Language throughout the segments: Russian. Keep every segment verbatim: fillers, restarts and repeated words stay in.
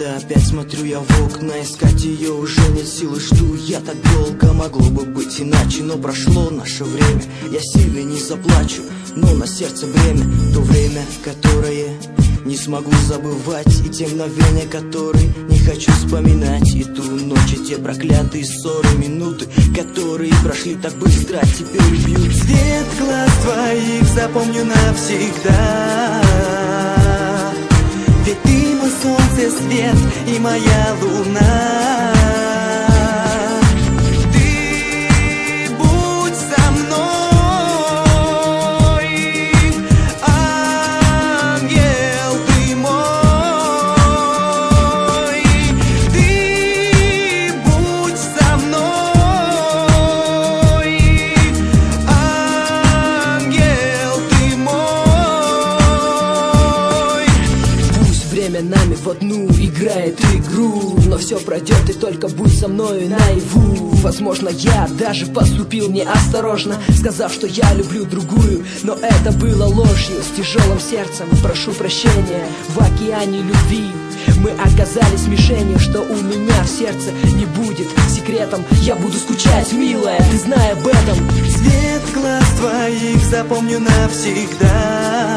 где-то опять смотрю я в окна, искать ее уже нет силы, жду я так долго. Могло бы быть иначе, но прошло наше время. Я сильно не заплачу, но на сердце бремя. То время, которое не смогу забывать, и те мгновения, которые не хочу вспоминать. И ту ночь, и те проклятые ссоры, минуты, которые прошли так быстро, а теперь бьют. Свет глаз твоих запомню навсегда, ведь ты мой солнце, свет и моя луна. Нами в одну играет игру, но все пройдет, и только будь со мною наяву. Возможно, я даже поступил неосторожно, сказав, что я люблю другую, но это было ложью. С тяжелым сердцем прошу прощения, в океане любви мы оказались мишенью, что у меня в сердце не будет секретом. Я буду скучать, милая, ты знай об этом. Свет глаз твоих запомню навсегда,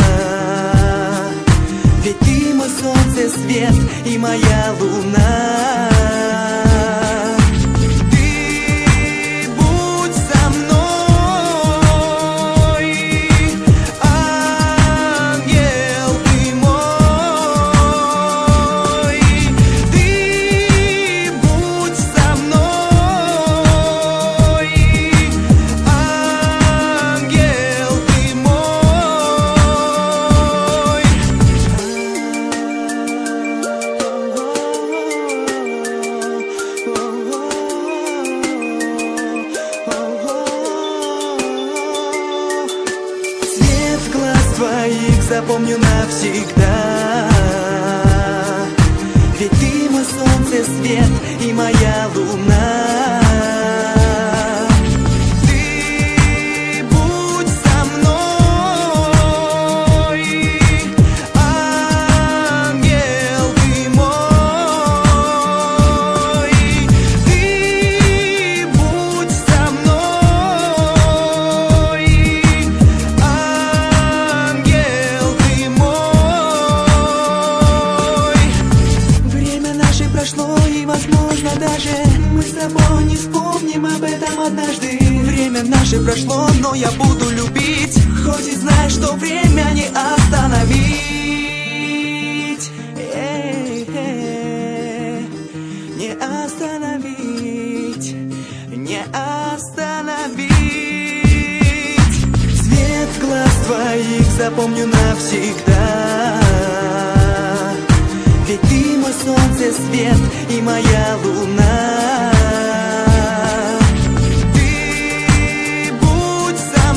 ведь ты мой солнце, свет и моя луна. Ты будь со мной, ангел ты мой. Ты будь со мной, ангел ты мой. Твоих запомню навсегда, ведь ты мой солнце, свет и моя луна. Ты будь со мной, ангел ты мой. Ты будь со мной, и, возможно, даже мы с тобой не вспомним об этом однажды. Время наше прошло, но я буду любить, хоть и знаю, что время не остановить. Эй-эй-эй. Не остановить, не остановить. Свет глаз твоих запомню навсегда, ведь ты мой солнце, свет и моя луна. Ты будь со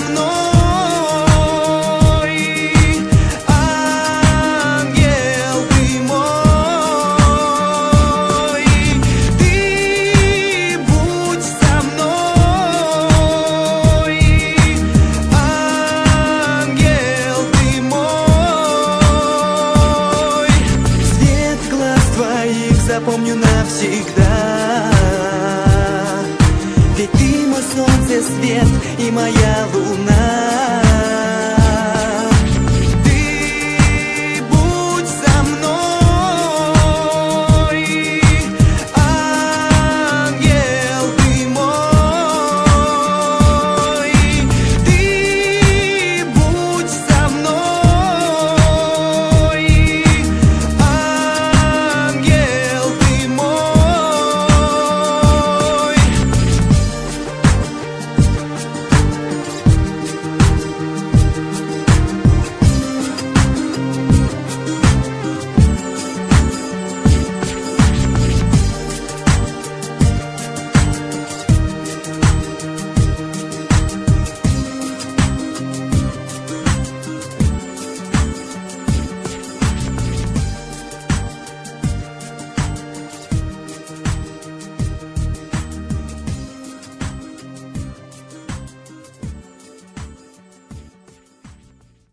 мной, ангел ты мой. Ты будь со мной, ангел ты мой. Свет глаз твоих запомню навсегда, ведь ты мой солнце, свет и моя луна.